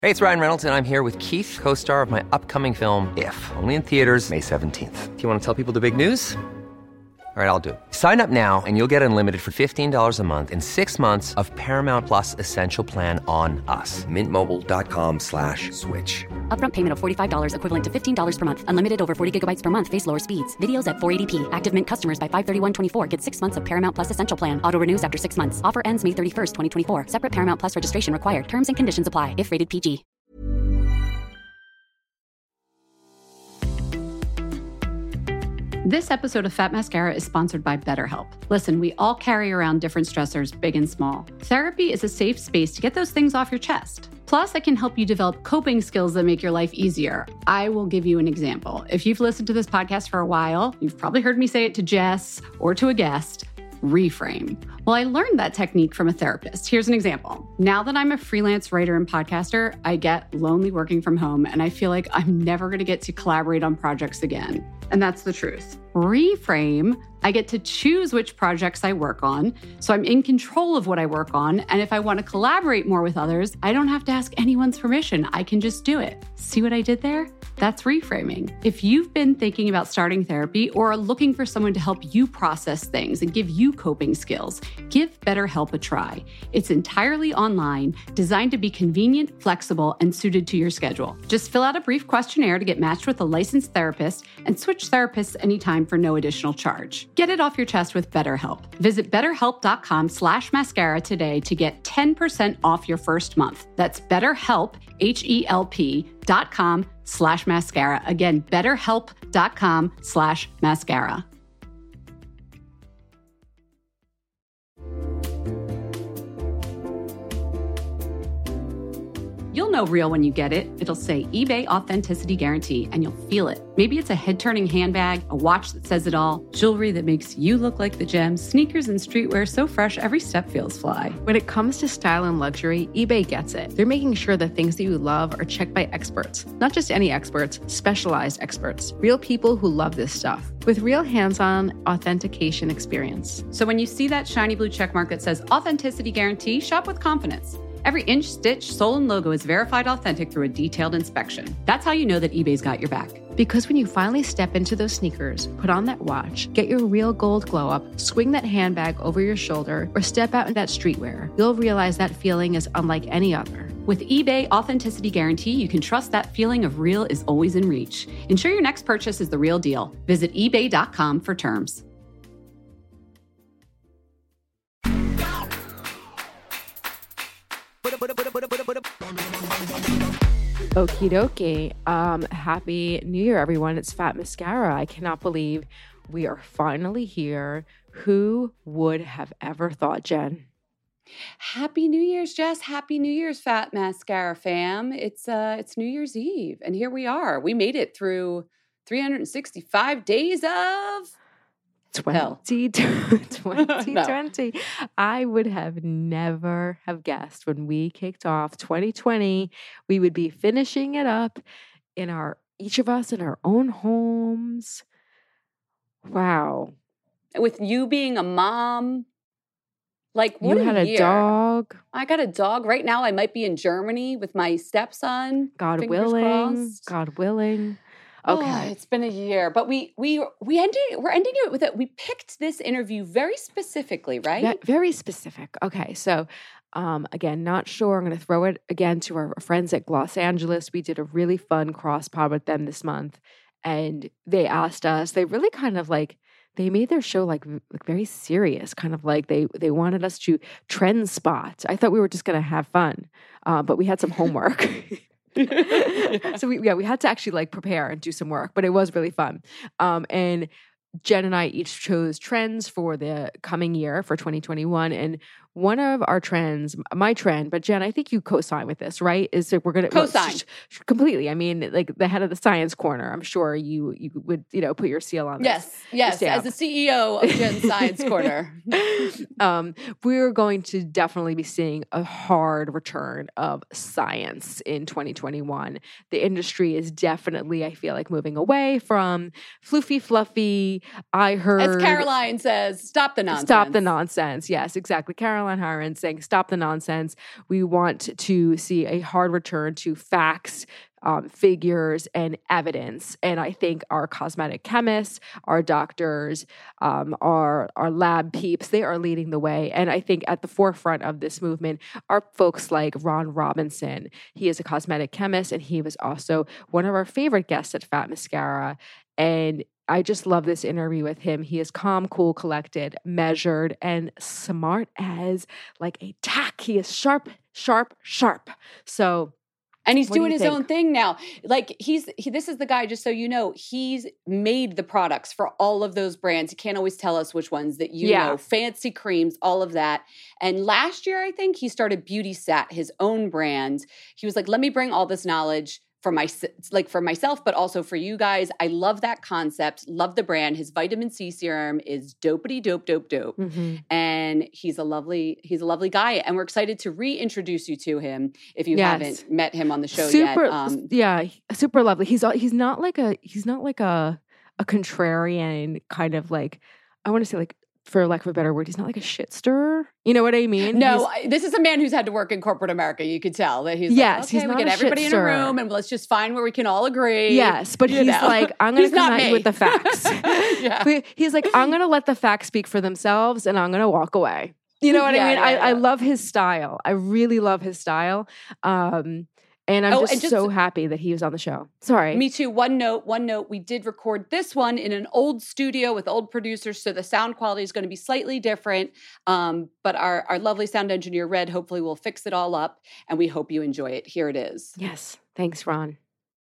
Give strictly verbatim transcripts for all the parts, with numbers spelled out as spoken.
Hey, it's Ryan Reynolds, and I'm here with Keith, co-star of my upcoming film, If, only in theaters May seventeenth. Do you want to tell people the big news? All right, I'll do it. Sign up now and you'll get unlimited for fifteen dollars a month and six months of Paramount Plus Essential Plan on us. Mint Mobile dot com slash switch. Upfront payment of forty-five dollars equivalent to fifteen dollars per month. Unlimited over forty gigabytes per month. Face lower speeds. Videos at four eighty p. Active Mint customers by five thirty-one twenty-four get six months of Paramount Plus Essential Plan. Auto renews after six months. Offer ends May thirty-first, twenty twenty-four. Separate Paramount Plus registration required. Terms and conditions apply if rated P G. This episode of Fat Mascara is sponsored by BetterHelp. Listen, we all carry around different stressors, big and small. Therapy is a safe space to get those things off your chest. Plus, it can help you develop coping skills that make your life easier. I will give you an example. If you've listened to this podcast for a while, you've probably heard me say it to Jess or to a guest. Reframe. Well, I learned that technique from a therapist. Here's an example. Now that I'm a freelance writer and podcaster, I get lonely working from home, and I feel like I'm never going to get to collaborate on projects again. And that's the truth. Reframe, I get to choose which projects I work on, so I'm in control of what I work on, and if I want to collaborate more with others, I don't have to ask anyone's permission. I can just do it. See what I did there? That's reframing. If you've been thinking about starting therapy or are looking for someone to help you process things and give you coping skills, give BetterHelp a try. It's entirely online, designed to be convenient, flexible, and suited to your schedule. Just fill out a brief questionnaire to get matched with a licensed therapist and switch therapists anytime for no additional charge. Get it off your chest with BetterHelp. Visit betterhelp.com slash mascara today to get ten percent off your first month. That's BetterHelp, H-E-L-P dot com slash mascara. Again, betterhelp.com slash mascara. You'll know real when you get it. It'll say eBay Authenticity Guarantee, and you'll feel it. Maybe it's a head-turning handbag, a watch that says it all, jewelry that makes you look like the gem, sneakers and streetwear so fresh every step feels fly. When it comes to style and luxury, eBay gets it. They're making sure the things that you love are checked by experts. Not just any experts, specialized experts. Real people who love this stuff. With real hands-on authentication experience. So when you see that shiny blue checkmark that says Authenticity Guarantee, shop with confidence. Every inch, stitch, sole, and logo is verified authentic through a detailed inspection. That's how you know that eBay's got your back. Because when you finally step into those sneakers, put on that watch, get your real gold glow up, swing that handbag over your shoulder, or step out in that streetwear, you'll realize that feeling is unlike any other. With eBay Authenticity Guarantee, you can trust that feeling of real is always in reach. Ensure your next purchase is the real deal. Visit ebay dot com for terms. Okie dokie. Um, happy New Year, everyone. It's Fat Mascara. I cannot believe we are finally here. Who would have ever thought, Jen? Happy New Year's, Jess. Happy New Year's, Fat Mascara fam. It's uh, it's New Year's Eve, and here we are. We made it through three hundred sixty-five days of twenty twenty. No. I would have never have guessed when we kicked off twenty twenty, we would be finishing it up in our, each of us in our own homes. Wow. With you being a mom, like what you a had a year. dog. I got a dog. Right now I might be in Germany with my stepson. God Fingers willing. crossed. God willing. Okay. Oh, it's been a year, but we we we ended we're ending it with it. We picked this interview very specifically, right? Ve- very specific. Okay, so um, again, not sure. I'm going to throw it again to our friends at Los Angeles. We did a really fun cross pod with them this month, and they asked us. They really kind of like they made their show like, like very serious, kind of like they they wanted us to trend spot. I thought we were just going to have fun, uh, but we had some homework. So we yeah we had to actually like prepare and do some work, but it was really fun. Um, and Jen and I each chose trends for the coming year for twenty twenty-one, and one of our trends, my trend, but Jen, I think you co-sign with this, right? Is that we're going to co-sign well, sh- sh- completely. I mean, like the head of the science corner, I'm sure you you would you know put your seal on. Yes, this, yes. As the C E O of Jen Science Corner, um, we're going to definitely be seeing a hard return of science in twenty twenty-one. The industry is definitely, I feel like, moving away from floofy, fluffy. I heard, as Caroline says, stop the nonsense. Stop the nonsense. Yes, exactly, Caroline. Caroline Hirons saying, stop the nonsense. We want to see a hard return to facts, um, figures, and evidence. And I think our cosmetic chemists, our doctors, um, our, our lab peeps, they are leading the way. And I think at the forefront of this movement are folks like Ron Robinson. He is a cosmetic chemist, and he was also one of our favorite guests at Fat Mascara. And I just love this interview with him. He is calm, cool, collected, measured, and smart as like a tack. He is sharp, sharp, sharp. So, and he's doing do his think? own thing now. Like he's, he, this is the guy, just so you know, he's made the products for all of those brands. He can't always tell us which ones that you Yeah. know, fancy creams, all of that. And last year, I think he started Beauty Stat, his own brand. He was like, let me bring all this knowledge for my, like for myself, but also for you guys. I love that concept. Love the brand. His vitamin C serum is dopey dope, dope, dope. mm-hmm. And he's a lovely, he's a lovely guy. And we're excited to reintroduce you to him if you Yes. haven't met him on the show super, yet. Um, yeah, super lovely. He's he's not like a he's not like a a contrarian kind of like, I want to say like, for lack of a better word, he's not like a shit stirrer. You know what I mean? no, He's, I, this is a man who's had to work in corporate America. You could tell that he's Yes, like, okay, he's we not get a everybody shit in a stirrer. room and let's just find where we can all agree. yes, but you he's know. like, I'm going He's to come not at you me. with the facts. Yeah. But he's like, I'm going to let the facts speak for themselves, and I'm going to walk away. You know what Yeah, I mean? yeah, I, yeah. I love his style. I really love his style. Um, and I'm Oh, just, and just- so happy that he was on the show. Sorry. Me too. One note, one note. We did record this one in an old studio with old producers, so the sound quality is going to be slightly different. Um, but our, our lovely sound engineer, Red, hopefully will fix it all up, and we hope you enjoy it. Here it is. Yes. Thanks, Ron.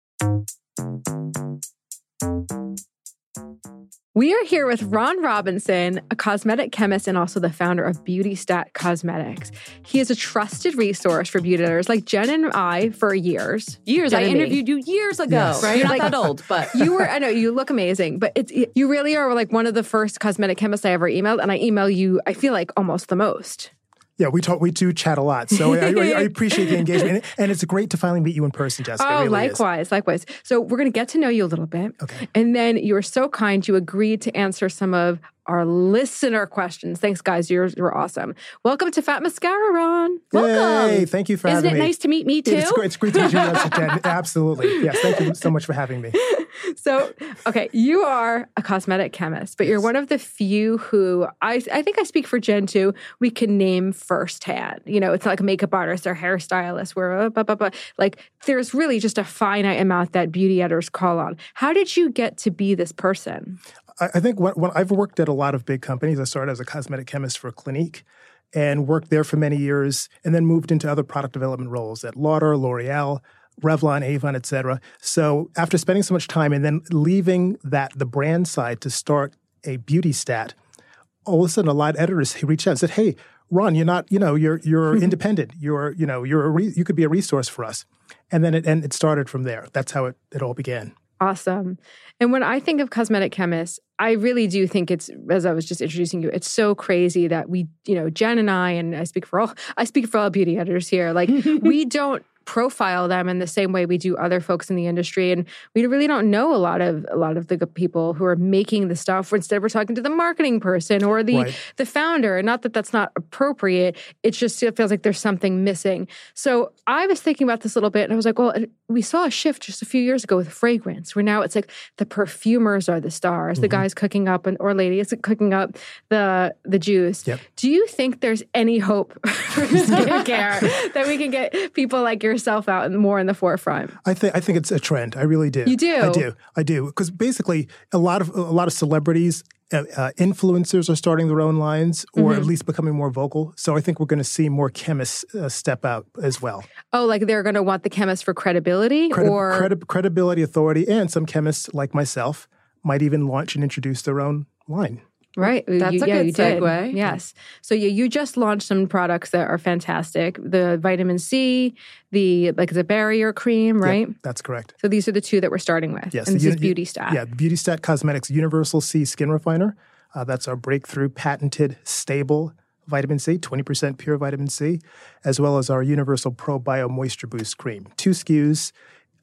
We are here with Ron Robinson, a cosmetic chemist and also the founder of Beauty Stat Cosmetics. He is a trusted resource for beauty editors like Jen and I for years. Years. Jen I and me. interviewed you years ago. Yes. Right? You're not Like- that old, but You were, I know, you look amazing, but it's you really are like one of the first cosmetic chemists I ever emailed, and I email you, I feel like almost the most. Yeah, we talk. We do chat a lot, so I, I, I appreciate the engagement, and it's great to finally meet you in person, Jessica. Oh, it really likewise, likewise. So we're going to get to know you a little bit. Okay. And then you were so kind, you agreed to answer some of our listener questions. Thanks, guys. You're, you're awesome. Welcome to Fat Mascara, Ron. is. Welcome. Yay, thank you for Isn't having it me. nice to meet me, too? It's great, it's great to meet you, Jessica. Absolutely. Yes, thank you so much for having me. So, okay, you are a cosmetic chemist, but you're one of the few who, I I think I speak for Jen too, we can name firsthand. You know, it's not like a makeup artist or hairstylist where, uh, blah, blah, blah. Like, there's really just a finite amount that beauty editors call on. How did you get to be this person? I, I think when, when I've worked at a lot of big companies, I started as a cosmetic chemist for Clinique and worked there for many years, and then moved into other product development roles at Lauder, L'Oreal, Revlon, Avon, et cetera. So after spending so much time and then leaving that the brand side to start a Beauty Stat, all of a sudden a lot of editors reached out and said, "Hey, Ron, you're not, you know, you're you're independent. You're, you know, you're a re- you could be a resource for us." And then it and it started from there. That's how it, it all began. Awesome. And when I think of cosmetic chemists, I really do think it's, as I was just introducing you, it's so crazy that we, you know, Jen and I, and I speak for all, I speak for all beauty editors here, like we don't profile them in the same way we do other folks in the industry. And we really don't know a lot of a lot of the people who are making the stuff. Instead, we're talking to the marketing person or the, Right. the founder. And not that that's not appropriate. It just it feels like there's something missing. So I was thinking about this a little bit, and I was like, well, we saw a shift just a few years ago with fragrance, where now it's like the perfumers are the stars, mm-hmm. the guys cooking up and or ladies cooking up the the juice. Yep. Do you think there's any hope for skincare that we can get people like yourself out and more in the forefront? I think I think it's a trend. I really do. You do? I do. I do. Because basically, a lot of a lot of celebrities, uh, uh, influencers are starting their own lines, or Mm-hmm. at least becoming more vocal. So I think we're going to see more chemists uh, step out as well. Oh, like they're going to want the chemist for credibility, Credi- or credi- credibility, authority, and some chemists like myself might even launch and introduce their own line. right? That's you, a yeah, good you did. segue. Yes. So you you just launched some products that are fantastic. The vitamin C, the like the barrier cream, right? Yep, that's correct. So these are the two that we're starting with. Yes, and this the is uni- Beauty Stat. Yeah, Beauty Stat Cosmetics Universal C Skin Refiner. Uh, that's our breakthrough patented stable vitamin C, twenty percent pure vitamin C, as well as our Universal Pro Bio Moisture Boost Cream. Two S K Us, uh,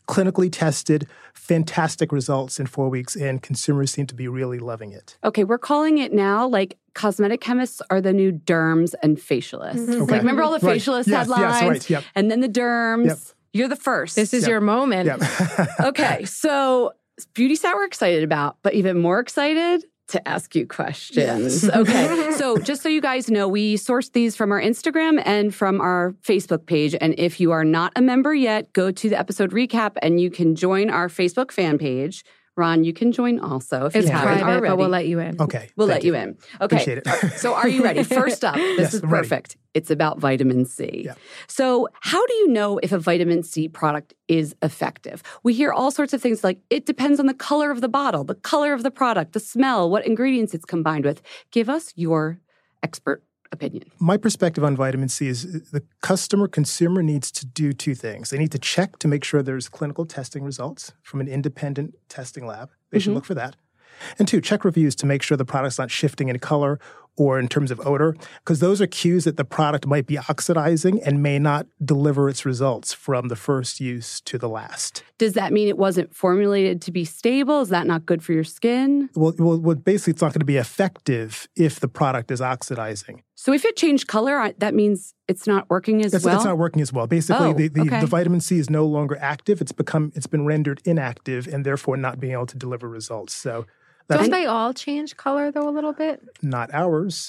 clinically tested, fantastic results in four weeks, and consumers seem to be really loving it. Okay, we're calling it now like cosmetic chemists are the new derms and facialists. Okay. Like, remember all the Right. facialist Yes, headlines? yes, right, yep. And then the derms. Yep. You're the first. This is Yep. your moment. Yeah. Okay, so Beauty Sat we're excited about, but even more excited to ask you questions. Yes. Okay, so just so you guys know, we sourced these from our Instagram and from our Facebook page. And if you are not a member yet, go to the episode recap and you can join our Facebook fan page. Ron, you can join also if It's you haven't private, already. but we'll let you in. Okay. We'll thank let you in. Okay. Appreciate it. So are you ready? First up, this Yes, is I'm ready. perfect. It's about vitamin C. Yeah. So how do you know if a vitamin C product is effective? We hear all sorts of things like it depends on the color of the bottle, the color of the product, the smell, what ingredients it's combined with. Give us your expert opinion. My perspective on vitamin C is the customer consumer needs to do two things. They need to check to make sure there's clinical testing results from an independent testing lab. They should Mhm. look for that. And two, check reviews to make sure the product's not shifting in color or in terms of odor, because those are cues that the product might be oxidizing and may not deliver its results from the first use to the last. Does that mean it wasn't formulated to be stable? Is that not good for your skin? Well, well, well basically, it's not going to be effective if the product is oxidizing. So if it changed color, I- that means it's not working as It's, well? it's not working as well. Basically, Oh, the, the, okay. the vitamin C is no longer active. It's become it's been rendered inactive and therefore not being able to deliver results. So that's Don't they all change color, though, a little bit? not ours.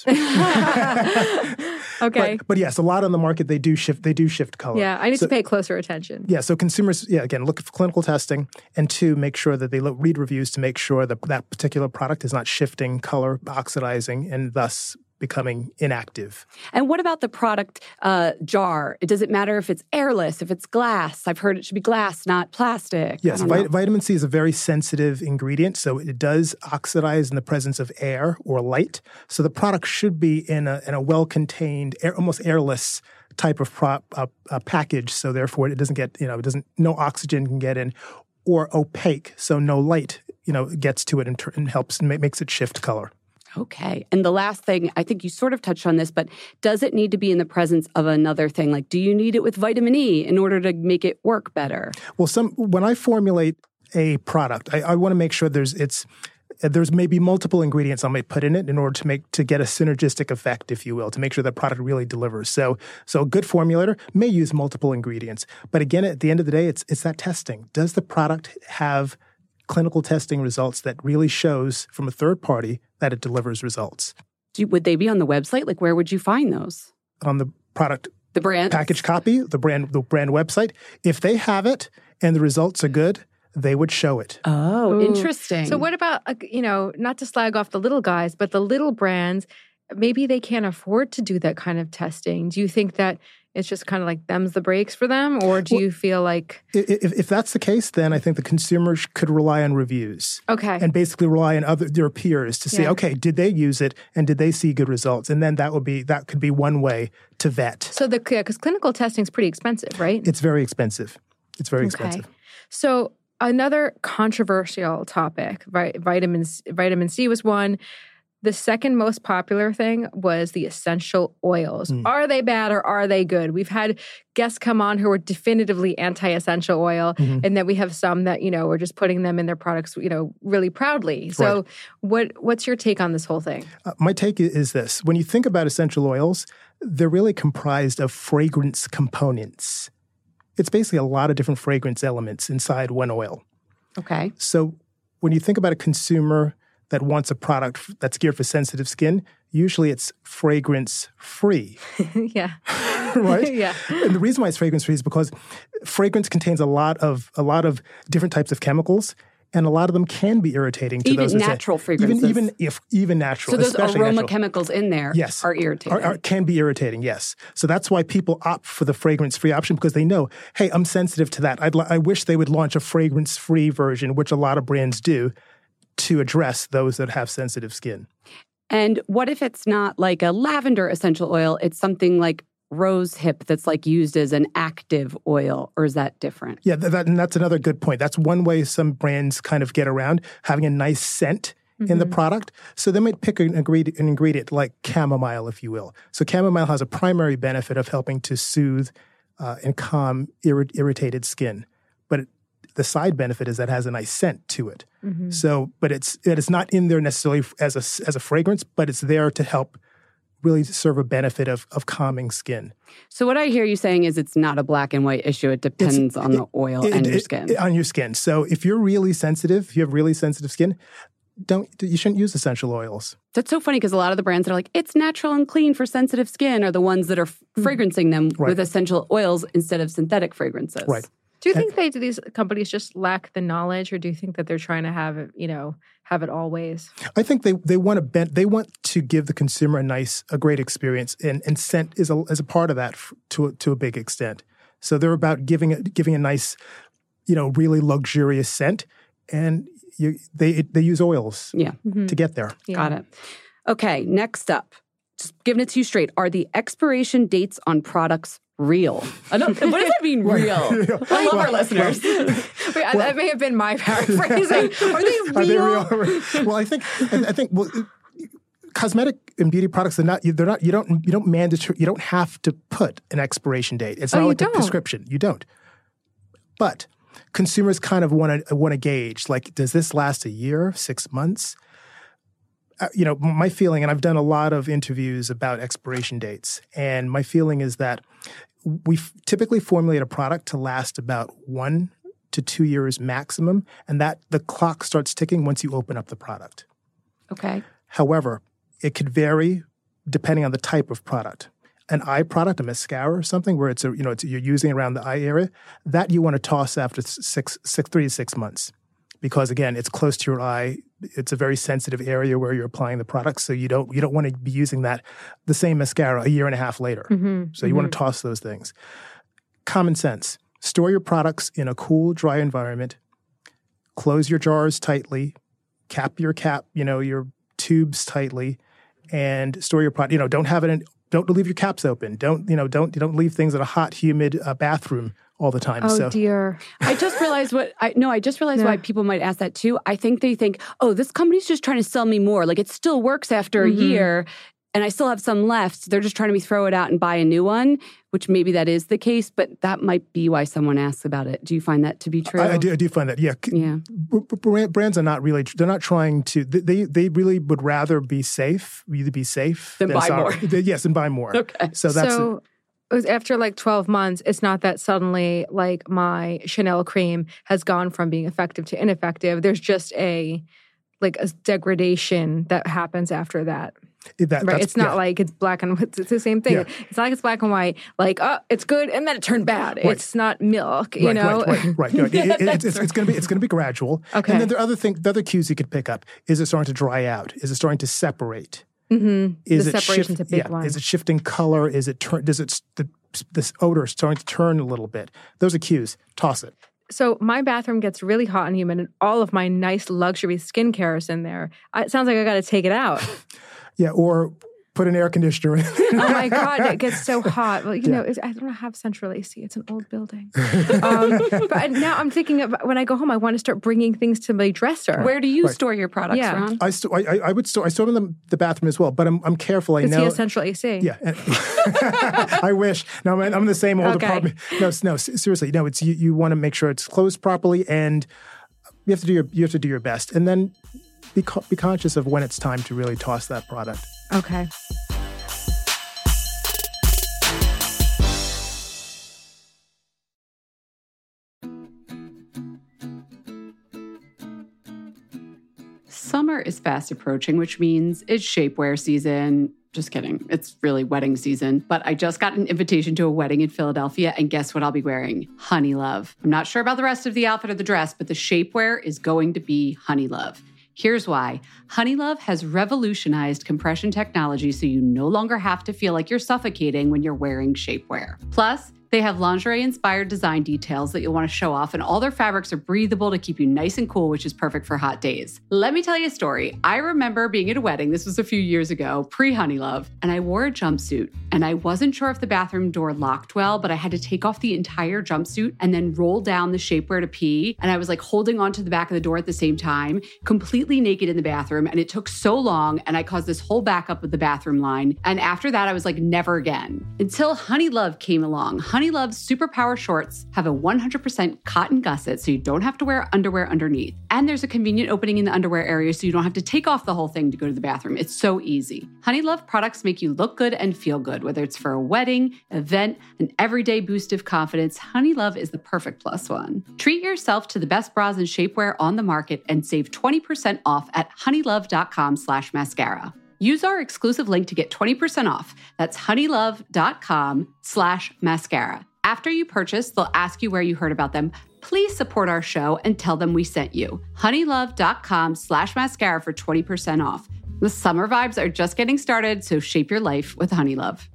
Okay. But, but yes, a lot on the market they do shift. They do shift color. yeah, I need So- to pay closer attention. Yeah, so consumers, yeah, again, look for clinical testing, and two, make sure that they look, read reviews to make sure that that particular product is not shifting color, oxidizing, and thus becoming inactive. And what about the product uh, jar? Does it matter if it's airless, if it's glass? I've heard it should be glass, not plastic. Yes, I don't know. vit- vitamin C is a very sensitive ingredient, so it does oxidize in the presence of air or light. So the product should be in a in a well-contained, air, almost airless type of pro, uh, uh, package. So therefore, it doesn't get you know it doesn't no oxygen can get in, or opaque, so no light you know gets to it and, tur- and helps and ma- makes it shift color. Okay. And the last thing, I think you sort of touched on this, but does it need to be in the presence of another thing? Like, do you need it with vitamin E in order to make it work better? Well, some when I formulate a product, I, I want to make sure there's it's there's maybe multiple ingredients I might put in it in order to make to get a synergistic effect, if you will, to make sure the product really delivers. So, so a good formulator may use multiple ingredients, but again, at the end of the day, it's it's that testing. Does the product have clinical testing results that really shows from a third party that it delivers results Do, would they be on the website? Like, where would you find those? on the product The brand? package copy, the brand the brand website? If they have it and the results are good, they would show it. Oh, Ooh. interesting. So what about, uh, you know, not to slag off the little guys, but the little brands, maybe they can't afford to do that kind of testing. Do you think that it's just kind of like them's the breaks for them? Or do Well, you feel like, I- If, if that's the case, then I think the consumers could rely on reviews. okay, And basically rely on other their peers to say, Yeah. okay, did they use it and did they see good results? And then that would be that could be one way to vet. so the, because clinical testing is pretty expensive, right? It's very expensive. It's very Okay. expensive. So another controversial topic, right? Vitamin C, vitamin C was one. The second most popular thing was the essential oils. Mm. Are they bad or are they good? We've had guests come on who are definitively anti-essential oil, Mhm. and then we have some that, you know, are just putting them in their products, you know, really proudly. So Right. what what's your take on this whole thing? Uh, my take i- is this. When you think about essential oils, they're really comprised of fragrance components. It's basically a lot of different fragrance elements inside one oil. okay. So when you think about a consumer that wants a product f- that's geared for sensitive skin, usually it's fragrance free, yeah. right? Yeah. And the reason why it's fragrance free is because fragrance contains a lot of a lot of different types of chemicals, and a lot of them can be irritating to Even those. that- natural even fragrances. even if even natural. So those especially aroma natural. chemicals in there Yes. are irritating. Are, are, can be irritating, yes. So that's why people opt for the fragrance-free option because they know, hey, I'm sensitive to that. I'd li- I wish they would launch a fragrance-free version, which a lot of brands do, to address those that have sensitive skin. And what if it's not like a lavender essential oil? It's something like rose hip that's like used as an active oil, or is that different? Yeah, th- that, and that's another good point. That's one way some brands kind of get around having a nice scent in the product. So they might pick an ingredient, an ingredient like chamomile, if you will. So chamomile has a primary benefit of helping to soothe uh, and calm irri- irritated skin. But it, the side benefit is that it has a nice scent to it. Mm-hmm. So, but it's it is not in there necessarily as a as a fragrance, but it's there to help really serve a benefit of of calming skin. So what I hear you saying is it's not a black and white issue. It depends It's- on the oil it- and it- your skin. it- on your skin. So if you're really sensitive, if you have really sensitive skin, don't you shouldn't use essential oils. That's so funny because a lot of the brands that are like, it's natural and clean for sensitive skin are the ones that are f- fragrancing them Right. with essential oils instead of synthetic fragrances. Right. Do you think they do these companies just lack the knowledge, or do you think that they're trying to have it, you know, have it always? I think they, they want to bend, they want to give the consumer a nice, a great experience, and, and scent is a is a part of that f- to a, to a big extent. So they're about giving it giving a nice, you know, really luxurious scent, and you, they they use oils Yeah. to get there. Yeah. Got it. Okay, next up. Just giving it to you straight. Are the expiration dates on products real? I don't, what does that mean, real? I love our listeners. Wait, I- that may have been my paraphrasing. Are they real? Are they real? Well, I think I, I think well, cosmetic and beauty products are not. They're not. You don't. You don't mandatory. You don't have to put an expiration date. It's Oh, not you like don't? a prescription. You don't. But consumers kind of want to want to gauge. Like, does this last a year, six months? Uh, you know, my feeling, and I've done a lot of interviews about expiration dates, and my feeling is that we f- typically formulate a product to last about one to two years maximum, and that the clock starts ticking once you open up the product. Okay. However, it could vary depending on the type of product. An eye product, a mascara or something, where it's a, you know it's, you're using around the eye area, that you want to toss after six, six, three to six months, because again, it's close to your eye. It's a very sensitive area where you're applying the product, so you don't you don't want to be using that the same mascara a year and a half later. Mm-hmm. So you want to toss those things. Common sense: store your products in a cool, dry environment. Close your jars tightly. Cap your cap, you know, your tubes tightly, and store your product. You know, don't have it in. Don't leave your caps open. Don't you know? Don't don't leave things in a hot, humid uh, bathroom all the time. Oh so dear. I just realized what I no, I just realized Yeah. why people might ask that too. I think they think, oh, this company's just trying to sell me more. Like it still works after Mm-hmm. a year and I still have some left. They're just trying to me throw it out and buy a new one, which maybe that is the case, but that might be why someone asks about it. Do you find that to be true? I, I do. I do find that. Yeah. c- Yeah. b- b- brand- brands are not really. They're not trying to. They they really would rather be safe. Either be safe Than buy sorry. more. They- Yes, and buy more. Okay. So that's so it was after like twelve months, it's not that suddenly like my Chanel cream has gone from being effective to ineffective. There's just a like a degradation that happens after that. it- that, Right. that's- It's not yeah. like it's black and white. It's the same thing. Yeah. It's not like it's black and white, like, oh, it's good, and then it turned bad. Right. It's not milk, you right, know? right, right, right. No, it- it- it's, it's, it's going to be it's going to be gradual. Okay. And then there are other things, the other cues you could pick up. Is it starting to dry out? Is it starting to separate? Mm-hmm. Is The it separation's shift- a big yeah. one. Is it shifting color? Is it turn? Does it the this odor is starting to turn a little bit? Those are cues. Toss it. So my bathroom gets really hot and humid, and all of my nice luxury skincare is in there. I- It sounds like I got to take it out. Yeah, or put an air conditioner in. Oh my God, it gets so hot. Well, you know, it's, I don't have central A C. It's an old building. Um, but now I'm thinking of when I go home, I want to start bringing things to my dresser. Where do you Right. store your products, Yeah. Ron? I, sto- I, I I would store I store them in the, the bathroom as well, but I'm I'm careful. I Because he know. has central A C. Yeah, and- I wish. No, I'm, I'm in the same old Okay. apartment. No, s- no, s- seriously, no. It's you. You want to make sure it's closed properly, and you have to do your you have to do your best, and then be co- be conscious of when it's time to really toss that product. Okay. Summer is fast approaching, which means it's shapewear season. Just kidding. It's really wedding season. But I just got an invitation to a wedding in Philadelphia, and guess what I'll be wearing? Honey Love. I'm not sure about the rest of the outfit or the dress, but the shapewear is going to be Honey Love. Here's why. Honey Love has revolutionized compression technology so you no longer have to feel like you're suffocating when you're wearing shapewear. Plus, they have lingerie-inspired design details that you'll want to show off, and all their fabrics are breathable to keep you nice and cool, which is perfect for hot days. Let me tell you a story. I remember being at a wedding, this was a few years ago, pre-Honey Love, and I wore a jumpsuit, and I wasn't sure if the bathroom door locked well, but I had to take off the entire jumpsuit and then roll down the shapewear to pee, and I was like holding onto the back of the door at the same time, completely naked in the bathroom, and it took so long, and I caused this whole backup with the bathroom line, and after that, I was like, never again. Until Honey Love came along. Honey Love's Superpower shorts have a one hundred percent cotton gusset, so you don't have to wear underwear underneath. And there's a convenient opening in the underwear area, so you don't have to take off the whole thing to go to the bathroom. It's so easy. Honey Love products make you look good and feel good, whether it's for a wedding, event, an everyday boost of confidence. Honey Love is the perfect plus one. Treat yourself to the best bras and shapewear on the market and save twenty percent off at honeylove.com slash mascara. Use our exclusive link to get twenty percent off. That's honeylove.com slash mascara. After you purchase, they'll ask you where you heard about them. Please support our show and tell them we sent you. honeylove.com slash mascara for twenty percent off. The summer vibes are just getting started, so shape your life with Honey Love.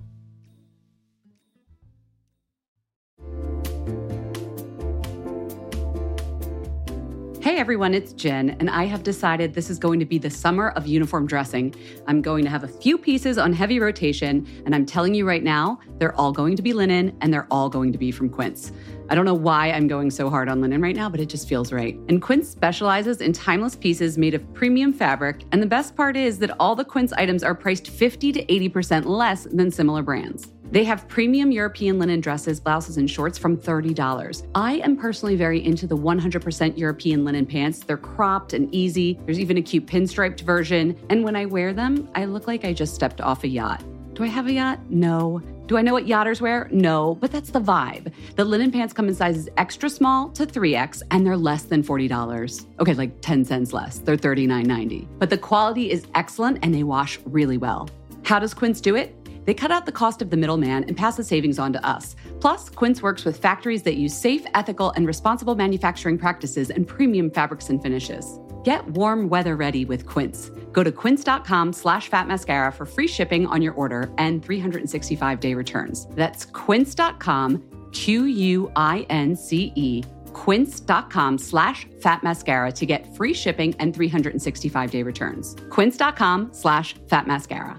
Hey everyone, it's Jen, and I have decided this is going to be the summer of uniform dressing. I'm going to have a few pieces on heavy rotation, and I'm telling you right now, they're all going to be linen, and they're all going to be from Quince. I don't know why I'm going so hard on linen right now, but it just feels right. And Quince specializes in timeless pieces made of premium fabric, and the best part is that all the Quince items are priced fifty to eighty percent less than similar brands. They have premium European linen dresses, blouses, and shorts from thirty dollars. I am personally very into the one hundred percent European linen pants. They're cropped and easy. There's even a cute pinstriped version. And when I wear them, I look like I just stepped off a yacht. Do I have a yacht? No. Do I know what yachters wear? No, but that's the vibe. The linen pants come in sizes extra small to three X, and they're less than forty dollars. Okay, like ten cents less. They're thirty-nine ninety. But the quality is excellent, and they wash really well. How does Quince do it? They cut out the cost of the middleman and pass the savings on to us. Plus, Quince works with factories that use safe, ethical, and responsible manufacturing practices and premium fabrics and finishes. Get warm weather ready with Quince. Go to quince.com slash fat mascara for free shipping on your order and three hundred sixty-five day returns. That's quince.com, Q U I N C E, quince.com slash fat mascara to get free shipping and three hundred sixty-five day returns. Quince.com slash fat mascara.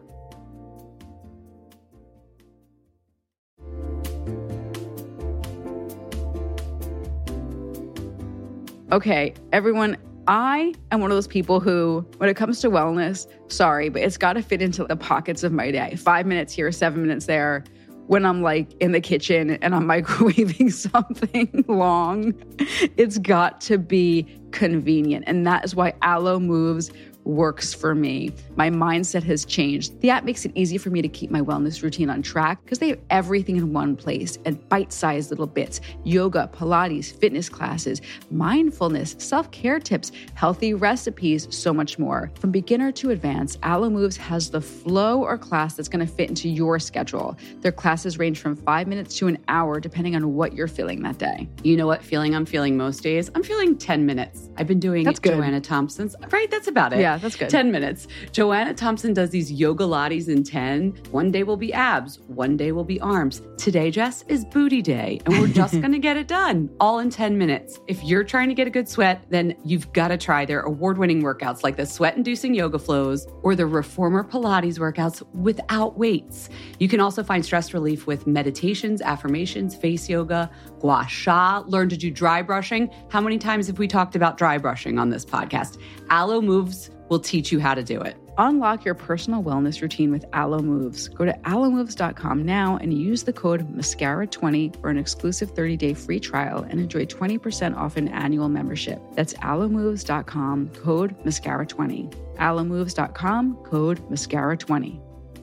Okay, everyone, I am one of those people who, when it comes to wellness, sorry, but it's got to fit into the pockets of my day. Five minutes here, seven minutes there. When I'm like in the kitchen and I'm microwaving something long, it's got to be convenient. And that is why Alo Moves works for me. My mindset has changed. The app makes it easy for me to keep my wellness routine on track because they have everything in one place and bite-sized little bits: yoga, Pilates, fitness classes, mindfulness, self-care tips, healthy recipes, so much more. From beginner to advanced, Alo Moves has the flow or class that's going to fit into your schedule. Their classes range from five minutes to an hour, depending on what you're feeling that day. You know what feeling I'm feeling most days? I'm feeling ten minutes. I've been doing That's good. Joanna Thompson's, right? That's about it. Yeah, that's good. ten minutes. Joanna Thompson does these yoga lattes in ten. One day will be abs. One day will be arms. Today, Jess, is booty day. And we're just going to get it done all in ten minutes. If you're trying to get a good sweat, then you've got to try their award-winning workouts like the sweat-inducing yoga flows or the reformer Pilates workouts without weights. You can also find stress relief with meditations, affirmations, face yoga, gua sha, learn to do dry brushing. How many times have we talked about dry brushing on this podcast? Alo Moves will teach you how to do it. Unlock your personal wellness routine with Alo Moves. Go to alo moves dot com now and use the code mascara twenty for an exclusive thirty day free trial and enjoy twenty percent off an annual membership. That's alo moves dot com, code mascara twenty. alo moves dot com, code mascara twenty.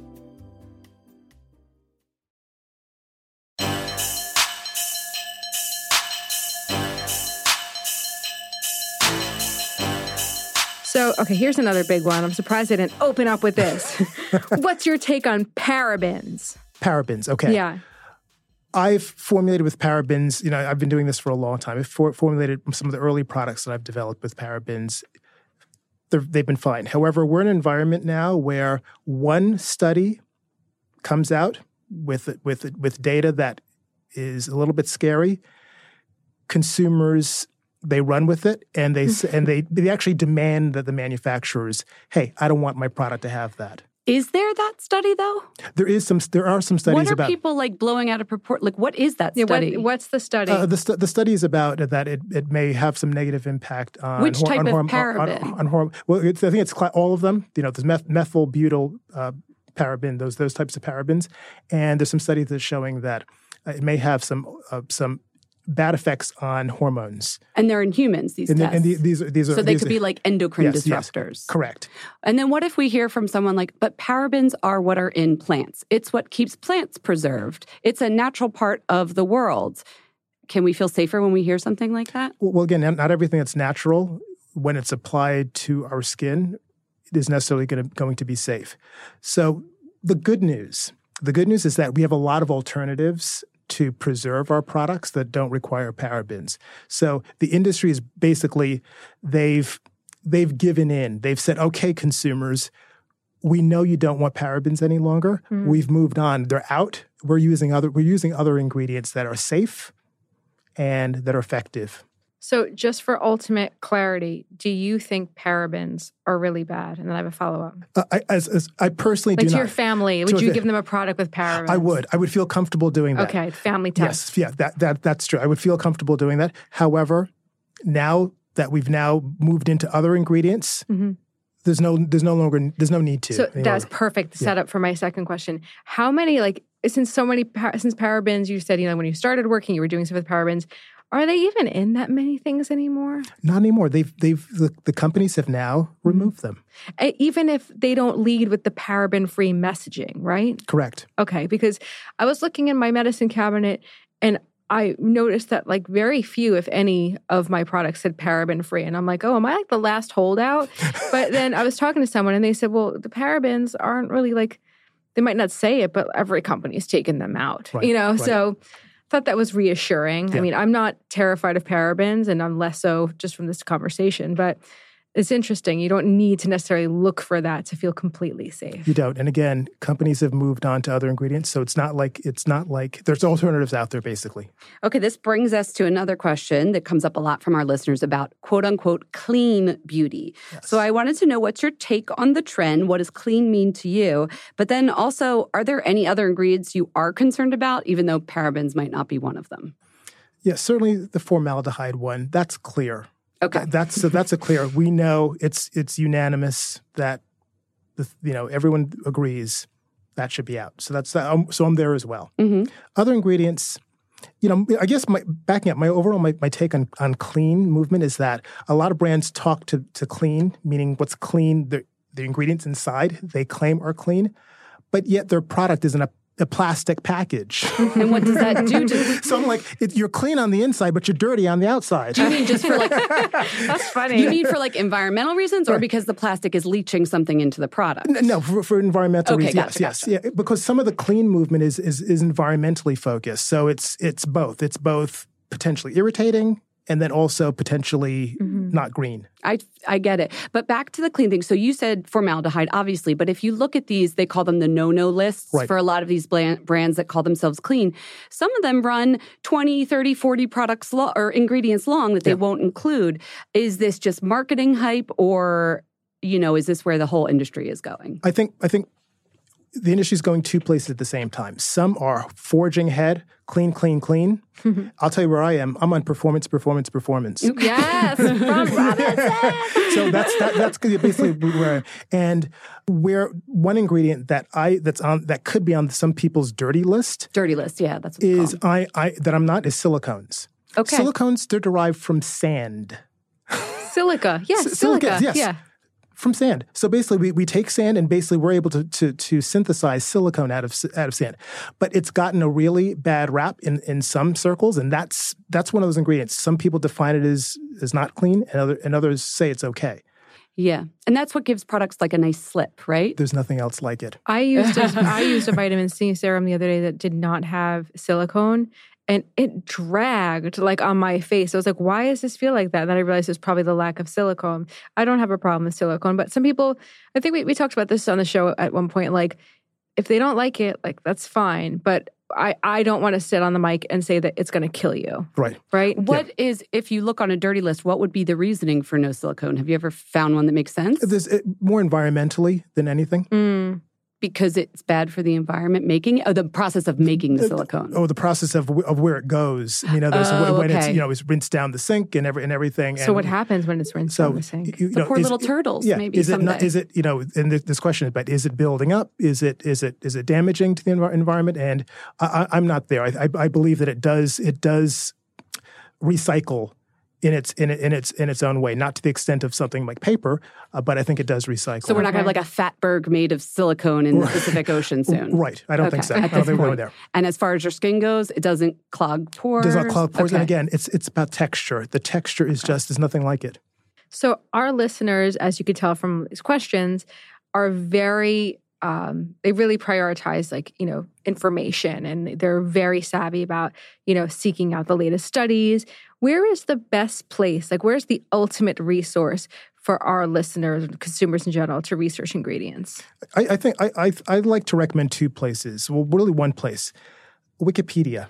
So, okay, here's another big one. I'm surprised I didn't open up with this. What's your take on parabens? Parabens, okay. Yeah. I've formulated with parabens, you know, I've been doing this for a long time. I've for, formulated some of the early products that I've developed with parabens. They're, they've been fine. However, we're in an environment now where one study comes out with with with data that is a little bit scary. Consumers, they run with it, and they and they they actually demand that the manufacturers, hey, I don't want my product to have that. Is there that study though? There is some. There are some studies about. What are about, people like blowing out of proportion? Like, what is that Yeah, study? what, what's the study? Uh, the stu- the study is about that it, it may have some negative impact on Which hor- type on of horm- paraben? On, on, on horm- well, it's, I think it's cl- all of them. You know, there's meth- methyl butyl uh, paraben, those those types of parabens, and there's some studies that's showing that Uh, it may have some uh, some bad effects on hormones. And they're in humans, these and tests. The, and the, these, are, these are, so they these could are, be like endocrine yes, disruptors. Yes, correct. And then what if we hear from someone like, but parabens are what are in plants. It's what keeps plants preserved. It's a natural part of the world. Can we feel safer when we hear something like that? Well, well again, not everything that's natural, when it's applied to our skin, is necessarily going to, going to be safe. So the good news, the good news is that we have a lot of alternatives to preserve our products that don't require parabens. So the industry is basically, they've they've given in. They've said, okay, consumers, we know you don't want parabens any longer. Mm. We've moved on. They're out. We're using other we're using other ingredients that are safe and that are effective. So just for ultimate clarity, do you think parabens are really bad? And then I have a follow-up. Uh, I, as, as, I personally like do to not. your family, would to you a, give them a product with parabens? I would. I would feel comfortable doing that. Okay, family test. Yes, yeah, that, that, that's true. I would feel comfortable doing that. However, now that we've now moved into other ingredients, mm-hmm. there's no there's no longer, there's no need to. So that's perfect setup yeah. for my second question. How many, like, since so many, since parabens, you said, you know, when you started working, you were doing stuff with parabens, are they even in that many things anymore? Not anymore. They've they've the, the companies have now removed them. Even if they don't lead with the paraben-free messaging, right? Correct. Okay, because I was looking in my medicine cabinet and I noticed that like very few, if any, of my products said paraben-free. And I'm like, oh, am I like the last holdout? But then I was talking to someone and they said, well, the parabens aren't really like, they might not say it, but every company's taken them out, right, you know? Right. So thought that was reassuring. Yeah. I mean, I'm not terrified of parabens, and I'm less so just from this conversation, but it's interesting. You don't need to necessarily look for that to feel completely safe. You don't. And again, companies have moved on to other ingredients, so it's not like it's not like there's alternatives out there, basically. Okay, this brings us to another question that comes up a lot from our listeners about quote unquote clean beauty. Yes. So I wanted to know, what's your take on the trend? What does clean mean to you? But then also, are there any other ingredients you are concerned about, even though parabens might not be one of them? Yeah, certainly the formaldehyde one. That's clear. Okay, that's so that's a clear. We know it's it's unanimous that the, you know everyone agrees that should be out. So that's um, so I'm there as well. Mm-hmm. Other ingredients, you know, I guess my backing up my overall my, my take on, on clean movement is that a lot of brands talk to to clean, meaning what's clean, the the ingredients inside they claim are clean, but yet their product is in a a plastic package. And what does that do to... So I'm like, it, you're clean on the inside, but you're dirty on the outside. Do you mean just for like... That's funny. You mean for like environmental reasons, or because the plastic is leaching something into the product? No, for, for environmental okay, reasons. Gotcha, yes, gotcha. yes. Yeah, because some of the clean movement is, is is environmentally focused. So it's it's both. It's both potentially irritating and then also potentially mm-hmm. not green. I I get it. But back to the clean thing. So you said formaldehyde, obviously, but if you look at these, they call them the no-no lists right. for a lot of these brands that call themselves clean. Some of them run twenty, thirty, forty products lo- or ingredients long that they yeah. won't include. Is this just marketing hype, or, you know, is this where the whole industry is going? I think I think the industry is going two places at the same time. Some are forging ahead, clean, clean, clean. Mm-hmm. I'll tell you where I am. I'm on performance, performance, performance. Yes, from Robinson. So that's that, that's basically where I am. And where one ingredient that I that's on that could be on some people's dirty list, dirty list, yeah, that's what is I I that I'm not is silicones. Okay, silicones, they're derived from sand. Silica, yes, S- silica, silica, yes. yeah. From sand. So basically, we, we take sand and basically we're able to, to to synthesize silicone out of out of sand. But it's gotten a really bad rap in, in some circles, and that's that's one of those ingredients. Some people define it as as not clean, and other and others say it's okay. Yeah, and that's what gives products like a nice slip, right? There's nothing else like it. I used a, I used a vitamin C serum the other day that did not have silicone. And it dragged like on my face. I was like, why does this feel like that? And then I realized it's probably the lack of silicone. I don't have a problem with silicone, but some people, I think we, we talked about this on the show at one point, like if they don't like it, like that's fine. But I, I don't want to sit on the mic and say that it's going to kill you. Right. Right? What yeah. is, if you look on a dirty list, what would be the reasoning for no silicone? Have you ever found one that makes sense? There's it, more environmentally than anything. Mm. because it's bad for the environment making it? Oh, the process of making the silicone. Oh, the process of of where it goes. You know, there's Oh, when it's okay. you know it's rinsed down the sink and every and everything. So and what happens when it's rinsed so down the sink? you, you The know, poor is- little turtles, Yeah, maybe is it not? someday. Is it you know? And th- this question is, but is it building up? Is it is it is it damaging to the env- environment? And I, I, I'm not there. I, I, I believe that it does it does recycle in its in, in its in its own way, not to the extent of something like paper, uh, but I think it does recycle. So we're not going to have like a Fatberg made of silicone in the Pacific Ocean soon. Right. I don't think so. I At don't this think we're point. going there. And as far as your skin goes, it doesn't clog pores. Does not clog pores. And Okay. again, it's it's about texture. The texture is just there's nothing like it. So our listeners, as you could tell from these questions, are very, um, they really prioritize like, you know, information, and they're very savvy about, you know, seeking out the latest studies. Where is the best place? Like, where's the ultimate resource for our listeners and consumers in general to research ingredients? I, I think I, I I like to recommend two places. Well, really one place, Wikipedia.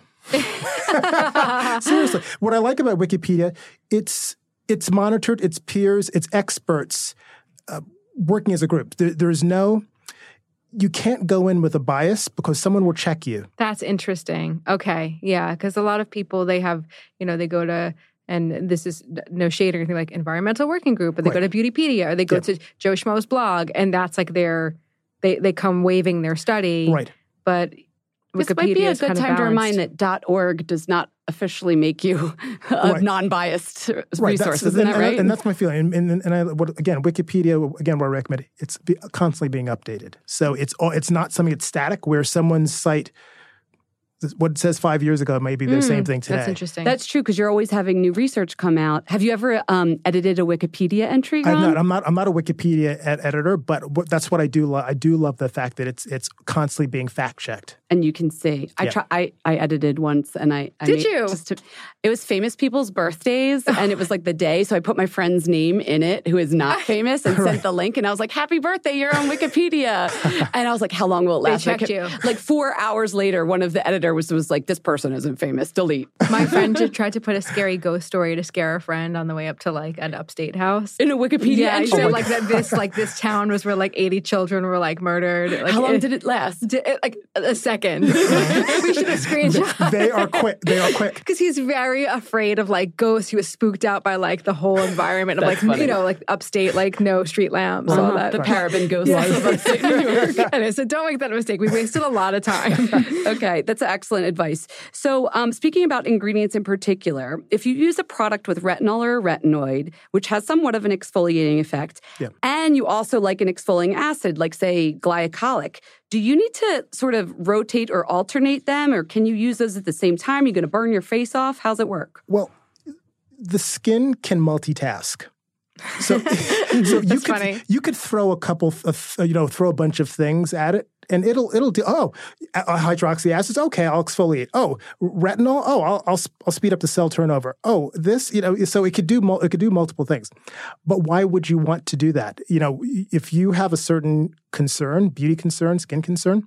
Seriously, what I like about Wikipedia, it's it's monitored, it's peers, it's experts uh, working as a group. There, there's no, you can't go in with a bias because someone will check you. That's interesting. Okay. Yeah. Because a lot of people, they have, you know, they go to, and this is no shade or anything, like Environmental Working Group, or they go Right. to Beautypedia, or they go Yeah. to Joe Schmo's blog, and that's like their, they, they come waving their study. Right. But This Wikipedia might be a is good kind of time to remind balanced. that .org does not officially make you a Right. non-biased Right, resource. that's- Isn't and, that and- right? And that's my feeling. And, and, and I, what, again, Wikipedia, again, what I recommend, it's be, constantly being updated. So it's all, it's not something that's static where someone's site, what it says five years ago may be the Mm, same thing today. That's interesting. That's true, because you're always having new research come out. Have you ever um, edited a Wikipedia entry, Ron? I'm not. I'm not. I'm not a Wikipedia ed- editor, but what, that's what I do. Lo- I do love the fact that it's it's constantly being fact checked. And you can see. I Yeah. try. I, I edited once, and I, I Did made- you? Just to, it was famous people's birthdays, and it was like the day. So I put my friend's name in it, who is not famous, and sent the link. And I was like, "Happy birthday! You're on Wikipedia." And I was like, "How long will it They last?" I checked you. Like four hours later, one of the editor was was like, "This person isn't famous. Delete." My friend just tried to put a scary ghost story to scare a friend on the way up to like an upstate house. In a Wikipedia Yeah, entry. so like that this like this town was where like eighty children were like murdered. Like, How long did it last? Di- like a second. We should have screenshot. They are quick. They are quick. Because he's very afraid of like ghosts. He was spooked out by like the whole environment of That's like, funny. you know, like upstate, like no street lamps, all that. The paraben ghosts of upstate New York. And I said, don't make that mistake. We wasted a lot of time. Okay, that's excellent advice. So, um, speaking about ingredients in particular, if you use a product with retinol or a retinoid, which has somewhat of an exfoliating effect, Yeah. and you also like an exfoliating acid, like say glycolic, do you need to sort of rotate or alternate them, or can you use those at the same time? You're going to burn your face off? How's it work? Well, the skin can multitask. So, so you That's could funny. you could throw a couple of you know throw a bunch of things at it, and it'll it'll do. Oh, uh, hydroxy acids. Okay, I'll exfoliate. Oh, retinol. Oh, I'll I'll, I'll speed up the cell turnover. Oh, this you know. So it could do mul- it could do multiple things. But why would you want to do that? You know, if you have a certain concern, beauty concern, skin concern,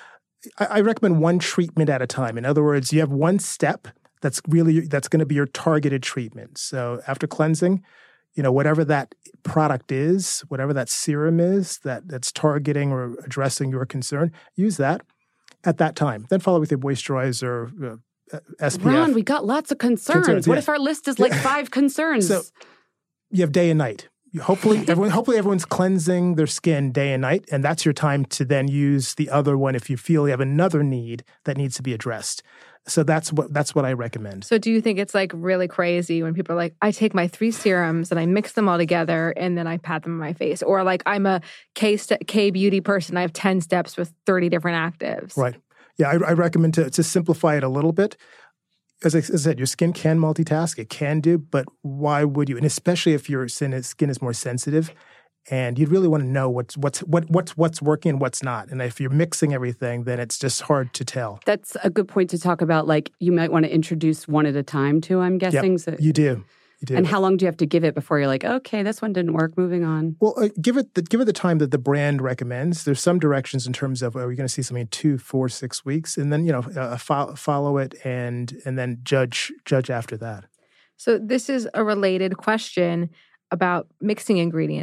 I, I recommend one treatment at a time. In other words, you have one step that's really that's going to be your targeted treatment. So after cleansing, you know, whatever that product is, whatever that serum is that that's targeting or addressing your concern, use that at that time. Then follow with your moisturizer, uh, S P F. Ron, we got lots of concerns. Concerns, What yeah. if our list is like five concerns? So you have day and night. You- Hopefully, everyone. Hopefully, everyone's cleansing their skin day and night, and that's your time to then use the other one if you feel you have another need that needs to be addressed. So that's what that's what I recommend. So do you think it's like really crazy when people are like, I take my three serums and I mix them all together and then I pat them on my face? Or like I'm a K, st- K beauty person. I have ten steps with thirty different actives. Right. Yeah, I, I recommend to, to simplify it a little bit. As I, as I said, your skin can multitask. It can do, but why would you? And especially if your skin is, skin is more sensitive, and you'd really want to know what's what's what what's what's working and what's not. And if you're mixing everything, then it's just hard to tell. That's a good point to talk about. Like, you might want to introduce one at a time too, I'm guessing. Yep, So, you do. You do. and how long do you have to give it before you're like, okay, this one didn't work, moving on? Well, uh, give it the give it the time that the brand recommends. There's some directions in terms of are we going to see something in two, four, six weeks, and then you know uh, fo- follow it and and then judge judge after that. So this is a related question about mixing ingredients.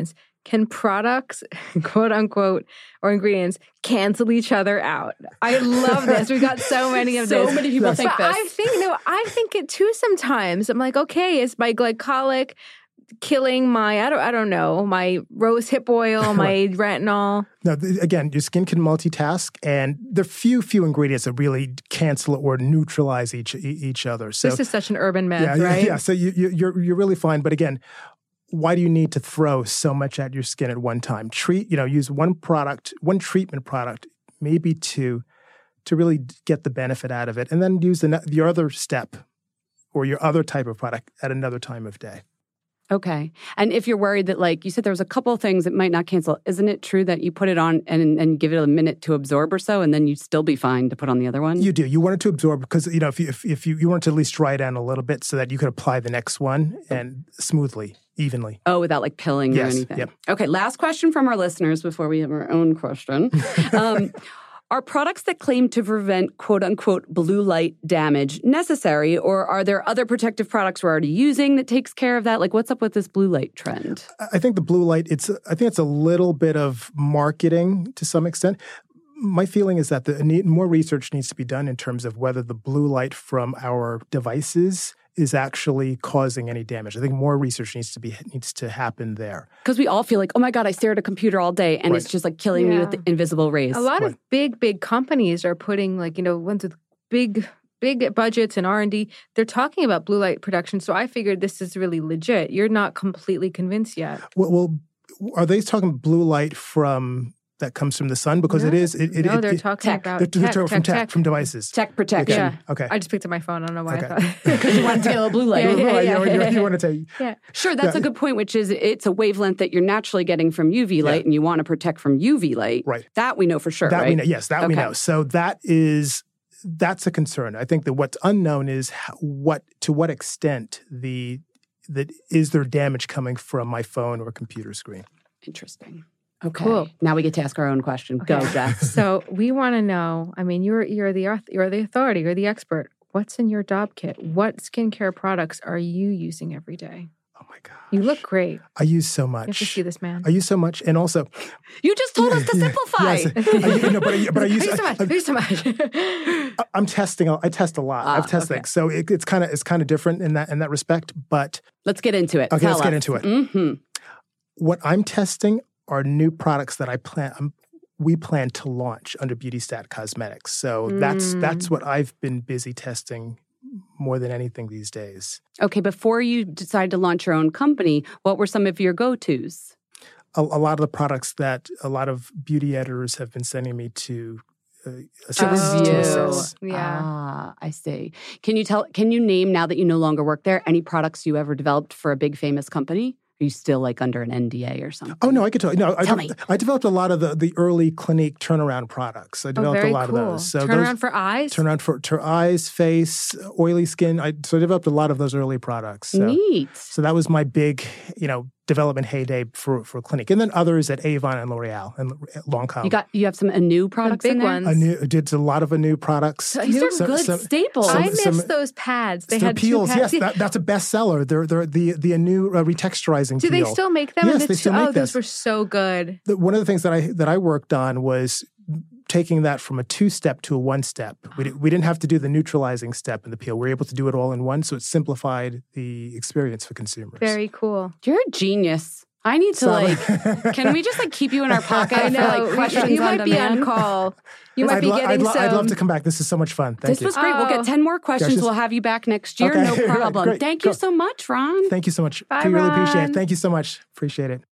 can products, quote unquote, or ingredients cancel each other out? I love this. We got so many of So this. many people think but this. I think, no, I think it too sometimes. I'm like, okay, is my glycolic killing my, I don't, I don't know, my rose hip oil, my retinol? No, th- again, your skin can multitask, and there are few, few ingredients that really cancel or neutralize each e- each other. So This is such an urban myth, yeah, right? yeah, yeah. So you, you, you're you're really fine. But again, why do you need to throw so much at your skin at one time? Treat, you know, use one product, one treatment product, maybe two, to really get the benefit out of it, and then use the ne- your other step or your other type of product at another time of day. Okay. And if you're worried that, like you said, there was a couple of things that might not cancel, isn't it true that you put it on and and give it a minute to absorb or so, and then you'd still be fine to put on the other one? You do. You want it to absorb because, you know, if you, if, if you, you want it to at least dry down a little bit so that you could apply the next one and smoothly, evenly. Oh, without like pilling Yes, or anything? yep. Okay, last question from our listeners before we have our own question. Um, are products that claim to prevent quote-unquote blue light damage necessary, or are there other protective products we're already using that takes care of that? Like, what's up with this blue light trend? I think the blue light, it's, I think it's a little bit of marketing to some extent. My feeling is that the need, more research needs to be done in terms of whether the blue light from our devices is actually causing any damage. I think more research needs to be needs to happen there. Because we all feel like, oh my God, I stare at a computer all day and Right. it's just like killing me Yeah. with the invisible rays. A lot Right. of big, big companies are putting, like, you know, ones with big, big budgets and R and D, they're talking about blue light production. So I figured this is really legit. You're not completely convinced yet. Well, well are they talking blue light from that comes from the sun? Because No. it is. It, it, no, it, they're it, talking tech. about they're, they're tech, talking from tech, tech, tech. from devices. Tech protection. Yeah. Okay. I just picked up my phone. I don't know why Okay. I thought. Because you want to get a little blue light. Yeah, yeah, Right, yeah. you, you, you want to take. Yeah. Sure, that's Yeah. a good point, which is it's a wavelength that you're naturally getting from U V light Yeah. and you want to protect from U V light. Right. That we know for sure, That right? we know. Yes, that we Okay. know. So that is that's a concern. I think that what's unknown is how, what to what extent the that is there damage coming from my phone or computer screen. Interesting. Okay. Cool. Now we get to ask our own question. Go, Okay. Jess. So we want to know. I mean, you're you're the auth- you're the authority. You're the expert. What's in your Dob kit? What skincare products are you using every day? Oh my gosh. You look great. I use so much. You have to see this man. I use so much, and also You just told us to Yeah, simplify. yes, I, you know, but I, but I use Thanks so much. I, Thanks so much. I, I'm testing. I test a lot. Ah, I've tested, okay. things. so it, it's kind of it's kind of different in that in that respect. But Let's get into it. okay, Tell let's get us. into it. Mm-hmm. What I'm testing are new products that I plan. Um, we plan to launch under BeautyStat Cosmetics. So that's Mm. that's what I've been busy testing more than anything these days. Okay, before you decided to launch your own company, what were some of your go-tos? A, a lot of the products that a lot of beauty editors have been sending me to uh, assess, Oh, to assess. yeah. Ah, I see. Can you tell? Can you name, now that you no longer work there, any products you ever developed for a big famous company? Are you still like under an N D A or something? Oh no, I could tell you. No, I, Tell de- me. I developed a lot of the, the early Clinique turnaround products. I Oh, developed very a lot cool. of those. So Turn those, around for eyes. turn around for, for eyes, face, oily skin. I so I developed a lot of those early products. So, Neat. so that was my big, you know, development heyday for for Clinique, and then others at Avon and L'Oreal and Lancôme. You got you have some Anew products big in there? ones. I knew, did a lot of Anew products. These are Some- good some- staples. some- I miss some- those pads. They Their had peels, two pads. yes, that, that's a bestseller. They're they're the the Anew uh, retexturizing Do peel. they still make them? Yes, The they two- still make Oh, those this. were so good. The, one of the things that I that I worked on was taking that from a two-step to a one-step. We, di- we didn't have to do the neutralizing step in the peel. We were able to do it all in one, so it simplified the experience for consumers. Very cool. You're a genius. I need to So- like. Can we just like keep you in our pocket I for know. like questions you on might be demand? on call. You might I'd, be lo- getting I'd, lo- some. I'd love to come back. This is so much fun. Thank This you. was great. We'll Oh. get ten more questions. just- We'll have you back next year. Okay. No Right, problem. great. Thank you Cool. so much, Ron. Thank you so much. Bye, we really appreciate Ron. it. Thank you so much. Appreciate it.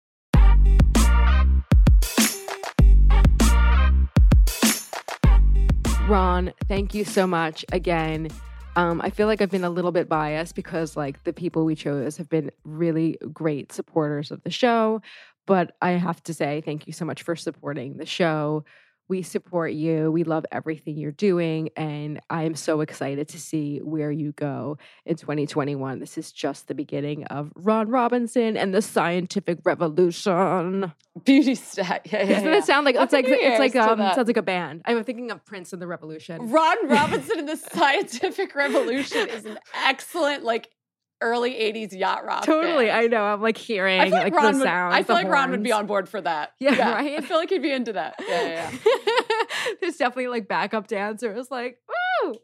Ron, thank you so much again. Um, I feel like I've been a little bit biased because like the people we chose have been really great supporters of the show. But I have to say thank you so much for supporting the show. We support you. We love everything you're doing. And I am so excited to see where you go in twenty twenty-one. This is just the beginning of Ron Robinson and the scientific revolution. Beauty stat. Yeah, yeah, Doesn't yeah. it sound like it's Happy like New it's like Year's to um that. sounds like a band? I'm thinking of Prince and the Revolution. Ron Robinson and the Scientific Revolution is an excellent like early eighties yacht rock. Totally. bands. I know. I'm like hearing I feel like, like Ron the would, sounds. I feel the like Ron would be horns. on board for that. Yeah, right? I feel like he'd be into that. Yeah, yeah, yeah. There's definitely like backup dancers like, woo!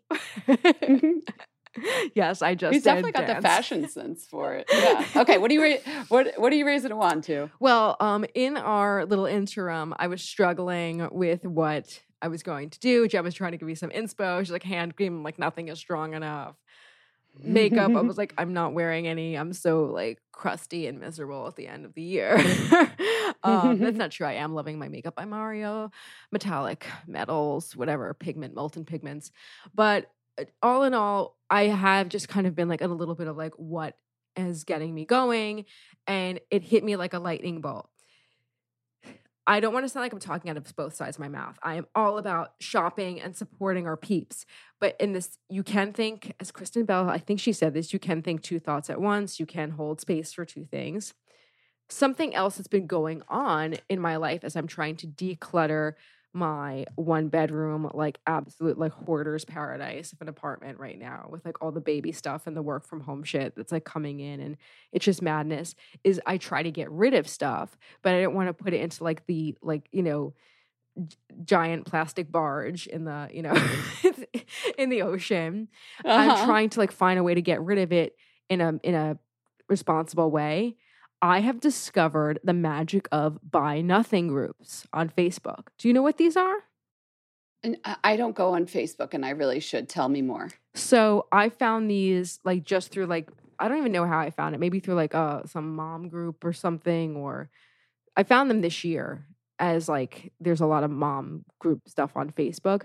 Yes, I just He's definitely got dance. the fashion sense for it. Yeah. Okay. What do you ra- what What are you raising a wand to? Well, um, in our little interim, I was struggling with what I was going to do. Jen was trying to give me some inspo. She's like, hand cream, I'm like, nothing is strong enough. Makeup, I was like, I'm not wearing any. I'm so like crusty and miserable at the end of the year. um, that's not true. I am loving my makeup by Mario, metallic metals, whatever, pigment, molten pigments. But all in all, I have just kind of been like in a little bit of like what is getting me going, and it hit me like a lightning bolt. I don't want to sound like I'm talking out of both sides of my mouth. I am all about shopping and supporting our peeps. But in this, you can think, as Kristen Bell, I think she said this, you can think two thoughts at once. You can hold space for two things. Something else that's been going on in my life as I'm trying to declutter my one bedroom, like absolute like hoarder's paradise of an apartment right now with like all the baby stuff and the work from home shit that's like coming in and it's just madness, is I try to get rid of stuff, but I don't want to put it into like the like, you know, g- giant plastic barge in the, you know, in the ocean. Uh-huh. I'm trying to like find a way to get rid of it in a in a responsible way. I have discovered the magic of buy nothing groups on Facebook. Do you know what these are? And I I don't go on Facebook, and I really should. Tell me more. So I found these like just through like, I don't even know how I found it. Maybe through like uh, some mom group or something, or I found them this year as like, there's a lot of mom group stuff on Facebook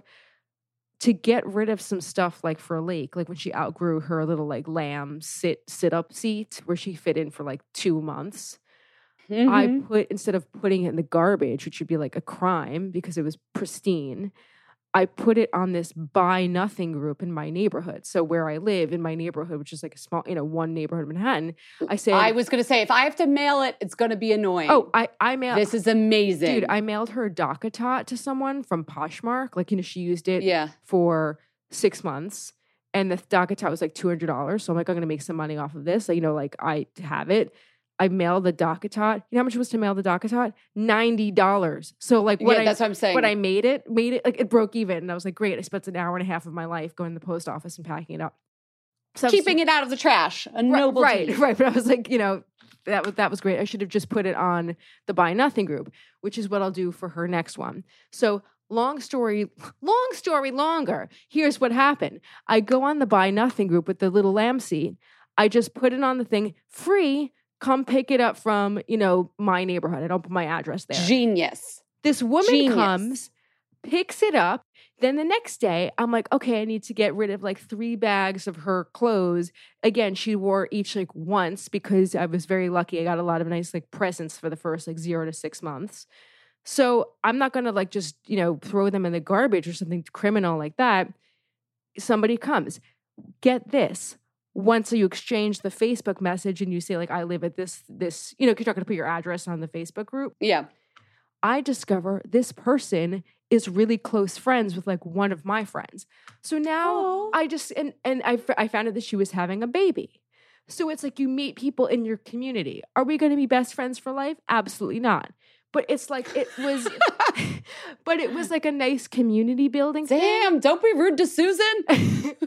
to get rid of some stuff like for Lake, like when she outgrew her little like lamb sit sit up seat where she fit in for like two months. Mhm. I put, instead of putting it in the garbage, which would be like a crime because it was pristine, I put it on this buy nothing group in my neighborhood. So where I live in my neighborhood, which is like a small, you know, one neighborhood in Manhattan, I say, I was going to say, if I have to mail it, it's going to be annoying. oh, I, I mailed, this is amazing. dude, I mailed her a DocaTot to someone from Poshmark. Like, you know, she used it yeah. for six months and the DocaTot was like two hundred dollars. So I'm like, I'm going to make some money off of this. So, you know, like I have it. I mailed the DocaTot. You know how much it was to mail the DocaTot? ninety dollars. So like what Yeah, I, that's what I'm saying. When I made it, made it, like it broke even. And I was like, great. I spent an hour and a half of my life going to the post office and packing it up. So I was- Keeping it out of the trash. A noble right, deed. right. But I was like, you know, that was that was great. I should have just put it on the buy nothing group, which is what I'll do for her next one. So long story, long story longer. Here's what happened. I go on the buy nothing group with the little lamb seat. I just put it on the thing free. Come pick it up from, you know, my neighborhood. I don't put my address there. Genius. This woman Genius. comes, picks it up. Then the next day, I'm like, okay, I need to get rid of like three bags of her clothes. Again, she wore each like once because I was very lucky. I got a lot of nice like presents for the first like zero to six months. So I'm not going to like just, you know, throw them in the garbage or something criminal like that. Somebody comes, get this. Once you exchange the Facebook message and you say like, I live at this, this, you know, because you're not going to put your address on the Facebook group. Yeah. I discover this person is really close friends with like one of my friends. So now Oh. I just, and, and I, f- I found out that she was having a baby. So it's like you meet people in your community. Are we going to be best friends for life? Absolutely not. But it's like, it was, but it was like a nice community building thing. Damn, don't be rude to Susan. But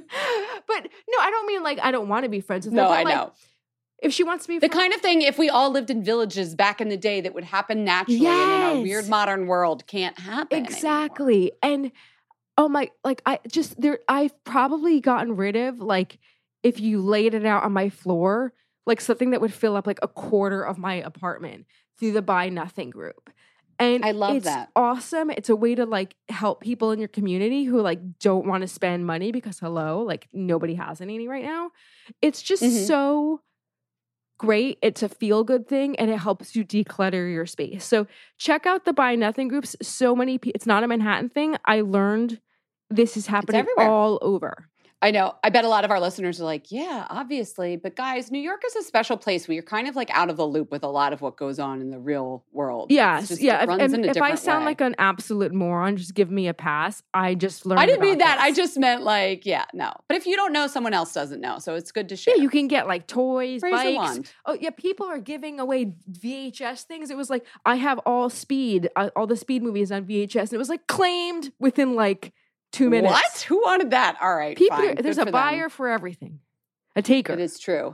no, I don't mean like I don't want to be friends with her. No, but I like, know. If she wants to be The friends, kind of thing, if we all lived in villages back in the day, that would happen naturally and in our Yes. weird modern world can't happen anymore. exactly. And oh my, like I just there, I've probably gotten rid of like if you laid it out on my floor, like something that would fill up like a quarter of my apartment through the buy nothing group. And I love it's that. awesome. It's a way to like help people in your community who like don't want to spend money because hello, like nobody has any right now. It's just Mhm. so great. It's a feel good thing and it helps you declutter your space. So check out the buy nothing groups. So many people, it's not a Manhattan thing. I learned this is happening everywhere. all over. I know. I bet a lot of our listeners are like, yeah, obviously. But guys, New York is a special place where you're kind of like out of the loop with a lot of what goes on in the real world. Yes. Just, yeah. It runs if in a if I different sound way. like an absolute moron, just give me a pass. I just learned I didn't mean about that. I this. just meant like, yeah, no. But if you don't know, someone else doesn't know. So it's good to share. Yeah, you can get like toys, Raise a bikes. wand. Oh, yeah, people are giving away V H S things. It was like, I have all Speed, uh, all the Speed movies on V H S. And it was like claimed within like two minutes. What? Who wanted that? All right. People, fine. are, there's Good a for buyer them. for everything, a taker. It is true.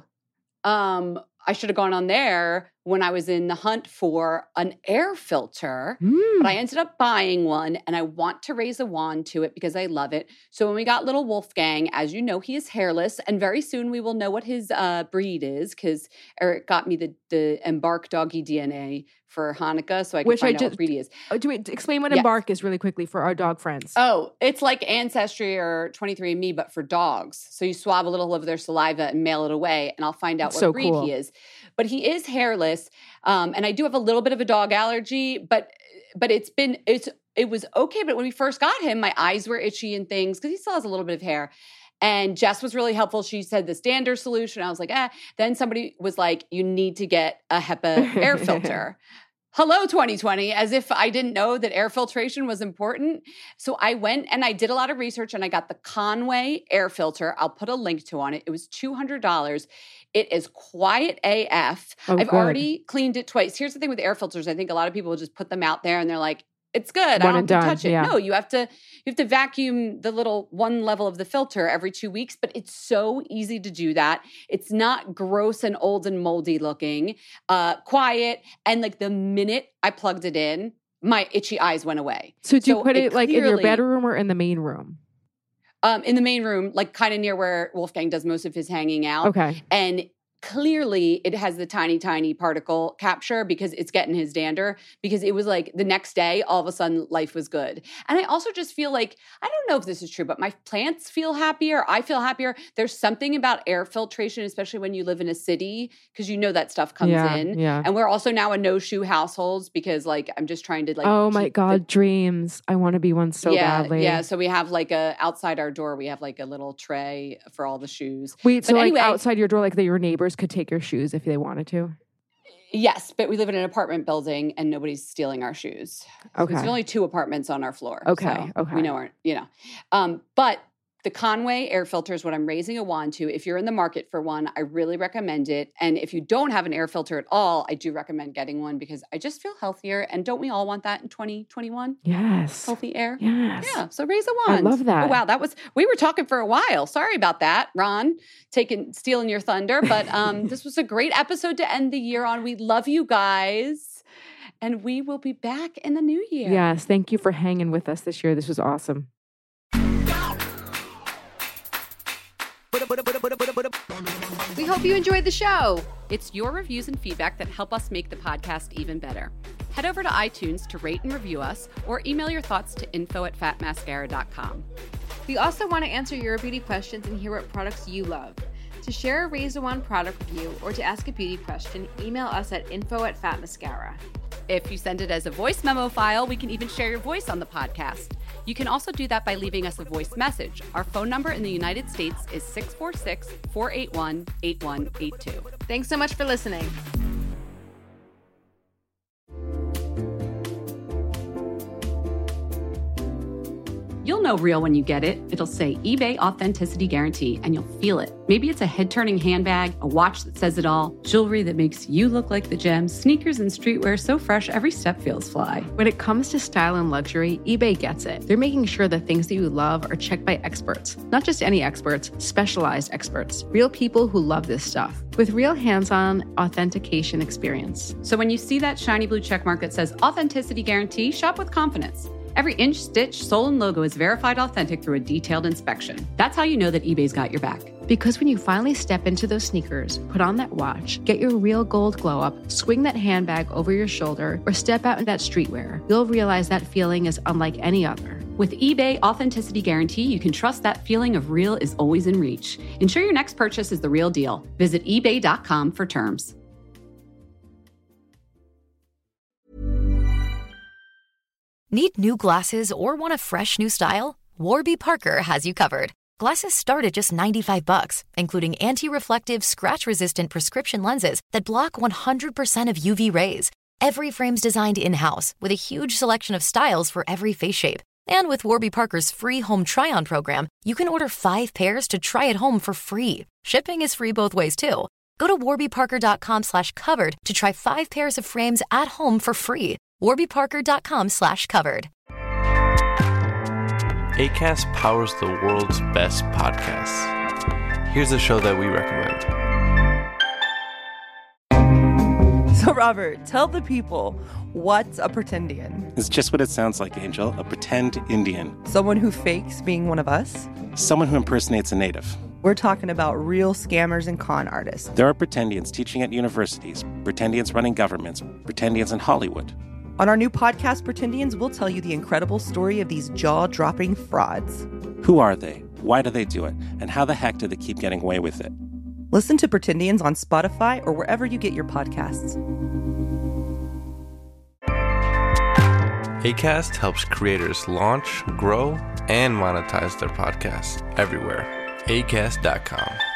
Um, I should have gone on there when I was in the hunt for an air filter, Mm. but I ended up buying one and I want to raise a wand to it because I love it. So when we got little Wolfgang, as you know, he is hairless, and very soon we will know what his uh, breed is because Eric got me the, the Embark doggy D N A for Hanukkah so I can Which I find out just- what breed he is. Oh, do we explain what Yes. Embark is really quickly for our dog friends? Oh, it's like Ancestry or twenty-three and me, but for dogs. So you swab a little of their saliva and mail it away, and I'll find out what So breed cool. he is. But he is hairless, um, and I do have a little bit of a dog allergy. But but it's been it's it was okay. But when we first got him, my eyes were itchy and things because he still has a little bit of hair. And Jess was really helpful. She said the standard solution. I was like, eh. Then somebody was like, you need to get a HEPA air filter. Hello, twenty twenty, as if I didn't know that air filtration was important. So I went and I did a lot of research and I got the Conway air filter. I'll put a link to on it. It was two hundred dollars. It is quiet A F. Oh, I've good. already cleaned it twice. Here's the thing with air filters. I think a lot of people will just put them out there and they're like, it's good. I One don't have and to done, touch it. yeah. No, you have to you have to vacuum the little one level of the filter every two weeks, but it's so easy to do that. It's not gross and old and moldy looking, uh, quiet. And like the minute I plugged it in, my itchy eyes went away. So do you so put it it like in your clearly- bedroom or in the main room? Um, in the main room, like kind of near where Wolfgang does most of his hanging out. Okay. And clearly it has the tiny, tiny particle capture because it's getting his dander, because it was like the next day, all of a sudden life was good. And I also just feel like, I don't know if this is true, but my plants feel happier. I feel happier. There's something about air filtration, especially when you live in a city, because you know that stuff comes Yeah, in. yeah. And we're also now a no shoe households because like, I'm just trying to like, Oh my keep God, the- dreams. I want to be one so yeah, badly. yeah. So we have like a, outside our door, we have like a little tray for all the shoes. Wait, so But like anyway- outside your door, like that your neighbors could take your shoes if they wanted to? Yes, but we live in an apartment building and nobody's stealing our shoes. So Okay. There's only two apartments on our floor. Okay, so okay. We know, our, you know. Um, but the Conway air filter is what I'm raising a wand to. If you're in the market for one, I really recommend it. And if you don't have an air filter at all, I do recommend getting one because I just feel healthier. And don't we all want that in twenty twenty-one? Yes. Healthy air? Yes. Yeah, so raise a I wand. love that. Oh, wow, that was, we were talking for a while. Sorry about that, Ron, taking, stealing your thunder. But um, this was a great episode to end the year on. We love you guys. And we will be back in the new year. Yes. Thank you for hanging with us this year. This was awesome. We hope you enjoyed the show. It's your reviews and feedback that help us make the podcast even better. Head over to iTunes to rate and review us, or email your thoughts to info at fat mascara dot com. We also want to answer your beauty questions and hear what products you love. To share a Raise a Wand product review or to ask a beauty question, email us at info at fat mascara. If you send it as a voice memo file, we can even share your voice on the podcast. You can also do that by leaving us a voice message. Our phone number in the United States is six four six, four eight one, eight one eight two. Thanks so much for listening. You'll know real when you get it. It'll say eBay Authenticity Guarantee, and you'll feel it. Maybe it's a head-turning handbag, a watch that says it all, jewelry that makes you look like the gem, sneakers and streetwear so fresh every step feels fly. When it comes to style and luxury, eBay gets it. They're making sure the things that you love are checked by experts. Not just any experts, specialized experts. Real people who love this stuff. With real hands-on authentication experience. So when you see that shiny blue check mark that says Authenticity Guarantee, shop with confidence. Every inch, stitch, sole, and logo is verified authentic through a detailed inspection. That's how you know that eBay's got your back. Because when you finally step into those sneakers, put on that watch, get your real gold glow up, swing that handbag over your shoulder, or step out in that streetwear, you'll realize that feeling is unlike any other. With eBay Authenticity Guarantee, you can trust that feeling of real is always in reach. Ensure your next purchase is the real deal. Visit ebay dot com for terms. Need new glasses or want a fresh new style? Warby Parker has you covered. Glasses start at just ninety-five bucks, including anti-reflective, scratch-resistant prescription lenses that block one hundred percent of U V rays. Every frame's designed in-house with a huge selection of styles for every face shape. And with Warby Parker's free home try-on program, you can order five pairs to try at home for free. Shipping is free both ways, too. Go to warbyparker.com slash covered to try five pairs of frames at home for free. warbyparker.com slash covered. Acast powers the world's best podcasts. Here's a show that we recommend. So, Robert, tell the people, what's a pretendian? It's just what it sounds like, Angel. A pretend Indian. Someone who fakes being one of us? Someone who impersonates a native. We're talking about real scammers and con artists. There are pretendians teaching at universities, pretendians running governments, pretendians in Hollywood. On our new podcast, Pretendians, we'll tell you the incredible story of these jaw-dropping frauds. Who are they? Why do they do it? And how the heck do they keep getting away with it? Listen to Pretendians on Spotify or wherever you get your podcasts. Acast helps creators launch, grow, and monetize their podcasts everywhere. acast dot com.